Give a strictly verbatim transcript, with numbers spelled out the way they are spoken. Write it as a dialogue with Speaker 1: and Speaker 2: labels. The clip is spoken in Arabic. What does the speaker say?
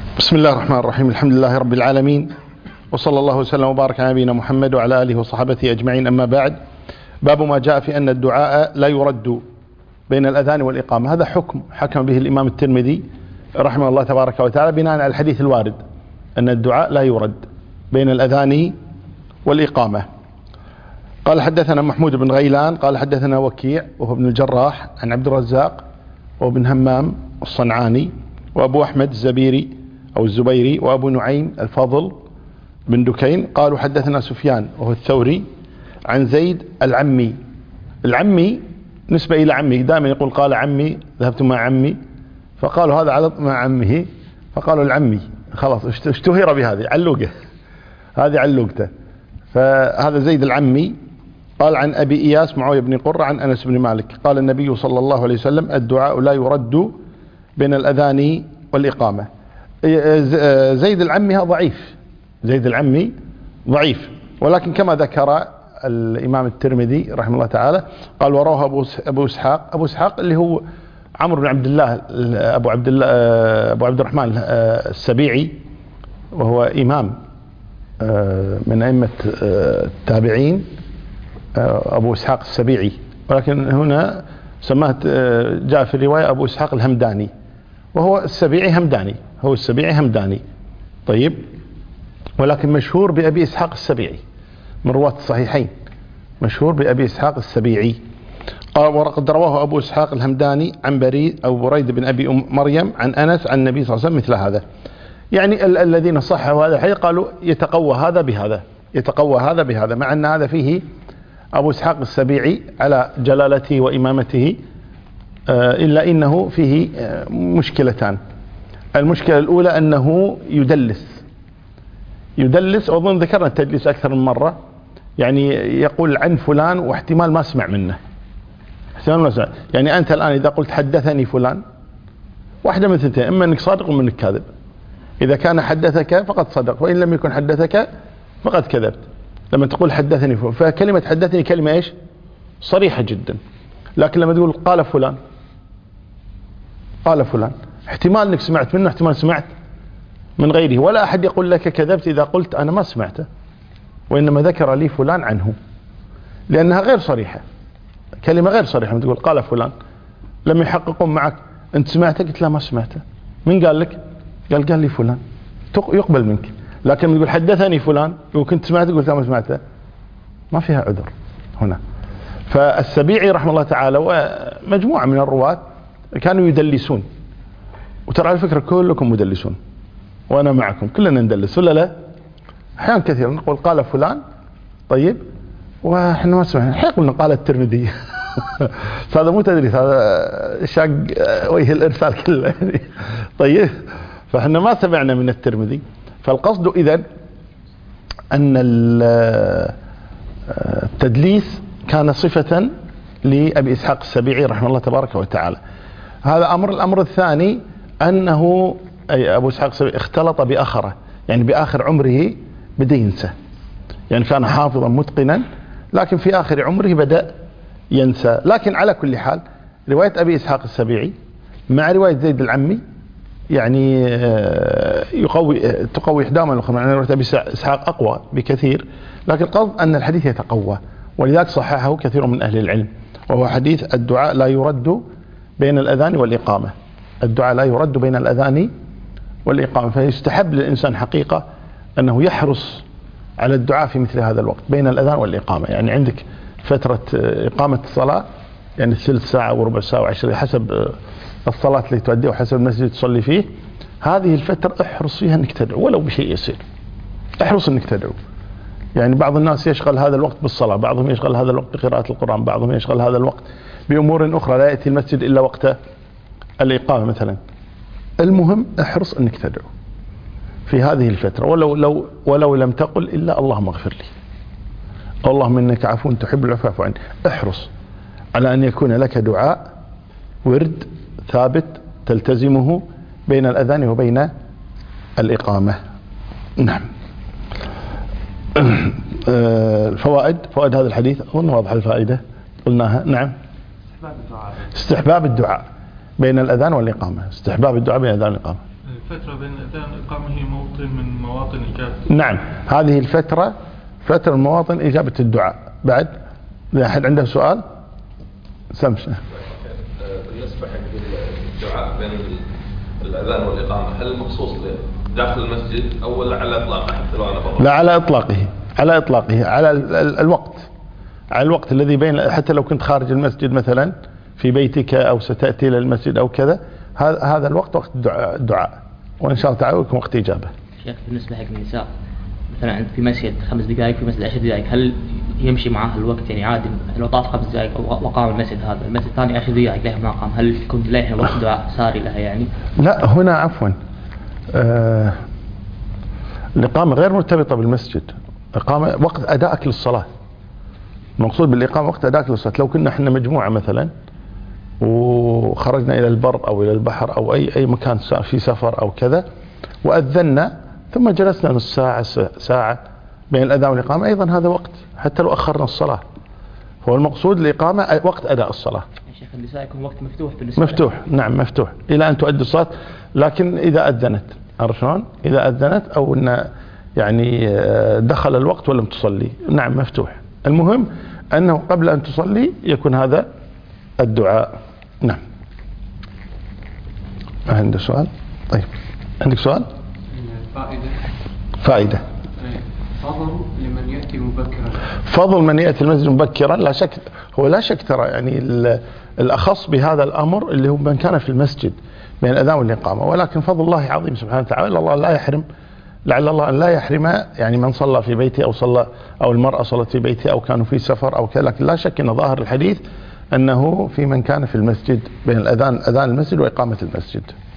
Speaker 1: بسم الله الرحمن الرحيم. الحمد لله رب العالمين، وصلى الله وسلم وبارك على نبينا محمد وعلى آله وصحبه أجمعين. أما بعد، باب ما جاء في أن الدعاء لا يرد بين الأذان والإقامة. هذا حكم حكم به الإمام الترمذي رحمه الله تبارك وتعالى بناء على الحديث الوارد أن الدعاء لا يرد بين الأذان والإقامة. قال حدثنا محمود بن غيلان قال حدثنا وكيع وهو ابن الجراح عن عبد الرزاق وابن همام الصنعاني وأبو أحمد الزبيري أو الزبيري وأبو نعيم الفضل بن دكين قالوا حدثنا سفيان وهو الثوري عن زيد العمي. العمي نسبة إلى عمي، دائما يقول قال عمي ذهبت مع عمي، فقالوا هذا على مع عمه فقالوا العمي، خلاص اشتهر بهذه علوقه، هذه علوقته. فهذا زيد العمي قال عن أبي إياس معاوية بن قرة عن أنس بن مالك قال النبي صلى الله عليه وسلم الدعاء لا يرد بين الأذان والإقامة. زيد العمي ضعيف، زيد العمي ضعيف، ولكن كما ذكر الإمام الترمذي رحمه الله تعالى قال ورواه أبو أبو إسحاق أبو إسحاق اللي هو عمرو بن عبد الله أبو عبد الله أبو عبد الرحمن السبيعي، وهو إمام من أئمة التابعين أبو إسحاق السبيعي، ولكن هنا سماه جاء في الرواية أبو إسحاق الهمداني، وهو السبيعي همداني، هو السبيعي همداني. طيب، ولكن مشهور بأبي إسحاق السبيعي من رواة الصحيحين، مشهور بأبي إسحاق السبيعي. قال وقد رواه أبو إسحاق الهمداني عن بريد أو بريد بن أبي أم مريم عن أنس عن النبي صلى الله عليه وسلم مثل هذا. يعني ال الذين صحوا هذا الحديث قالوا يتقوى هذا بهذا، يتقوى هذا بهذا، مع أن هذا فيه أبو إسحاق السبيعي على جلالته وإمامته، إلا إنه فيه مشكلتان. المشكلة الأولى أنه يدلس يدلس وأظن ذكرنا التدليس أكثر من مرة، يعني يقول عن فلان واحتمال ما سمع منه، احتمال ما سمع. يعني أنت الآن إذا قلت حدثني فلان، واحدة من ثنتين، إما أنك صادق وإما أنك كاذب. إذا كان حدثك فقد صدق، وإن لم يكن حدثك فقد كذبت. لما تقول حدثني فلان، فكلمة حدثني كلمة إيش؟ صريحة جدا. لكن لما تقول قال فلان قال فلان، احتمال انك سمعت منه، احتمال سمعت من غيره، ولا احد يقول لك كذبت اذا قلت انا ما سمعته، وانما ذكر لي فلان عنه، لانها غير صريحة، كلمة غير صريحة. لما تقول قال فلان، لما يحققون معك انت سمعته، قلت لا ما سمعته، من قال لك؟ قال قال لي فلان، يقبل منك. لكن لما تقول حدثني فلان وكنت سمعته قلت لا ما سمعته، ما فيها عذر هنا. فالسبيعي رحمه الله تعالى ومجموعة من الرواة كانوا يدلسون، وترى على فكرة كلكم مدلسون وأنا معكم، كلنا ندلس ولا لا؟ أحيانا كثيرا نقول قال فلان، طيب، وإحنا ما سمعنا، حين قلنا قال الترمذي هذا مو تدريس، هذا شاق وجه الإرسال كله طيب، فإحنا ما سمعنا من الترمذي. فالقصد إذن أن التدليس كان صفة لأبي إسحاق السبيعي رحمه الله تبارك وتعالى. هذا أمر. الأمر الثاني أنه أي أبو إسحاق السبيعي اختلط بآخره، يعني بآخر عمره بدأ ينسى، يعني كان حافظا متقنا، لكن في آخر عمره بدأ ينسى. لكن على كل حال رواية أبي إسحاق السبيعي مع رواية زيد العمي يعني يقوي تقوي إحداهما الأخرى، يعني رواية أبي إسحاق أقوى بكثير، لكن القصد أن الحديث يتقوى، ولذلك صححه كثير من أهل العلم، وهو حديث الدعاء لا يرد بين الأذان والإقامة. الدعاء لا يرد بين الأذان والإقامة، فيستحب للإنسان حقيقة أنه يحرص على الدعاء في مثل هذا الوقت بين الأذان والإقامة. يعني عندك فترة إقامة الصلاة، يعني ثلث ساعة وربع ساعة وعشرة حسب الصلاة اللي تؤديها وحسب المسجد اللي تصلي فيه، هذه الفترة احرص فيها أنك تدعو ولو بشيء يسير، احرص أنك تدعو. يعني بعض الناس يشغل هذا الوقت بالصلاة، بعضهم يشغل هذا الوقت بقراءة القرآن، بعضهم يشغل هذا الوقت بأمور أخرى، لا يأتي المسجد إلا وقت الإقامة مثلا. المهم احرص أنك تدعو في هذه الفترة، ولو لو ولو لم تقل إلا اللهم اغفر لي، اللهم إنك عفو تحب العفو فاعف عني. احرص على أن يكون لك دعاء ورد ثابت تلتزمه بين الأذان وبين الإقامة. نعم. الفوائد، فوائد هذا الحديث أظن واضح الفائدة قلناها. نعم. استحباب الدعاء بين الأذان والإقامة، استحباب الدعاء بين الأذان والإقامة.
Speaker 2: الفترة بين الأذان والإقامة هي موطن من مواطن إجابة.
Speaker 1: نعم، هذه الفترة فترة مواطن إجابة الدعاء. بعد إذا أحد عنده سؤال سمسه.
Speaker 3: بالنسبة حق الدعاء بين الأذان والإقامة، هل مخصوص داخل المسجد أو ولا على إطلاقه حتى لو أنا برا؟
Speaker 1: لا، على إطلاقه، على إطلاقه، على الوقت، على الوقت الذي بين، حتى لو كنت خارج المسجد مثلا في بيتك أو ستأتي إلى المسجد أو كذا، هذا هذا الوقت وقت الدعاء، وإن شاء الله تعالى يكون وقت إجابة.
Speaker 4: شيخ بالنسبة حق النساء مثلا في مسجد خمس دقائق في مسجد عشر دقائق، هل يمشي معها الوقت يعني عادي لو طاف خمس دقائق وقام المسجد هذا المسجد الثاني عشر دقائق له ما قام، هل يكون له وقت دعاء ساري لها يعني؟
Speaker 1: لا، هنا عفوا آه الإقامة غير مرتبطة بالمسجد، إقامة وقت أدائك للصلاة، المقصود بالإقامة وقت أدائك للصلاة. لو كنا احنا مجموعة مثلا وخرجنا إلى البر أو إلى البحر أو أي أي مكان في سفر أو كذا وأذنا ثم جلسنا نص ساعة ساعة بين الأذان والإقامة، أيضا هذا وقت حتى لو أخرنا الصلاة. هو المقصود الإقامة وقت أداء الصلاة.
Speaker 4: يا شيخ النساء يكون وقت مفتوح بالنسبة
Speaker 1: مفتوح لك. نعم مفتوح إلى أن تؤدي الصلاة، لكن إذا أذنت، عرفت شلون؟ إذا أذنت أو أن يعني دخل الوقت ولم تصلي، نعم مفتوح. المهم أنه قبل أن تصلي يكون هذا الدعاء. نعم. عندك سؤال؟ طيب عندك سؤال؟
Speaker 5: فائدة
Speaker 1: فائدة
Speaker 5: فضل لمن يأتي مبكرا.
Speaker 1: فضل من يأتي المسجد مبكرا، لا شك، هو لا شك ترى يعني الأخص بهذا الأمر اللي هو من كان في المسجد بين الأذان والإقامة، ولكن فضل الله عظيم سبحانه وتعالى. الله لا يحرم، لعل الله أن لا يحرم يعني من صلى في بيته أو صلى أو المرأة صلت في بيته أو كانوا في سفر أو كذا، لكن لا شك أن ظاهر الحديث أنه في من كان في المسجد بين الأذان أذان المسجد وإقامة المسجد.